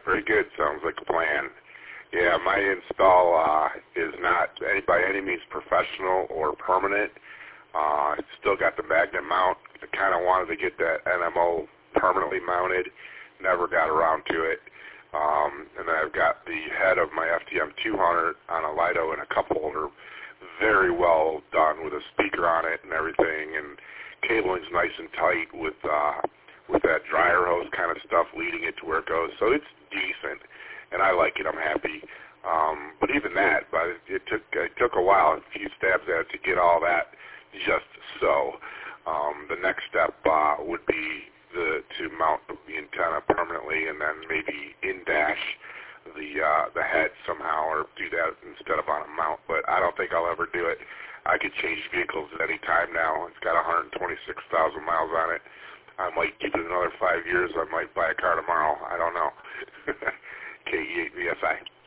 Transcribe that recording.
very good. Sounds like a plan. Yeah, my install is not by any means professional or permanent. Still got the magnet mount. I kind of wanted to get that NMO permanently mounted. Never got around to it. And then I've got the head of my FDM 200 on a Lido and a cup holder. Very well done with a speaker on it and everything. And cabling's nice and tight with that dryer hose kind of stuff leading it to where it goes. So it's decent, and I like it. I'm happy. But even that, it took a while, a few stabs at it to get all that just so. The next step would be to mount the antenna permanently, and then maybe in-dash the head somehow, or do that instead of on a mount. But I don't think I'll ever do it. I could change vehicles at any time now. It's got 126,000 miles on it. I might keep it another 5 years. I might buy a car tomorrow. I don't know. KE8VSI.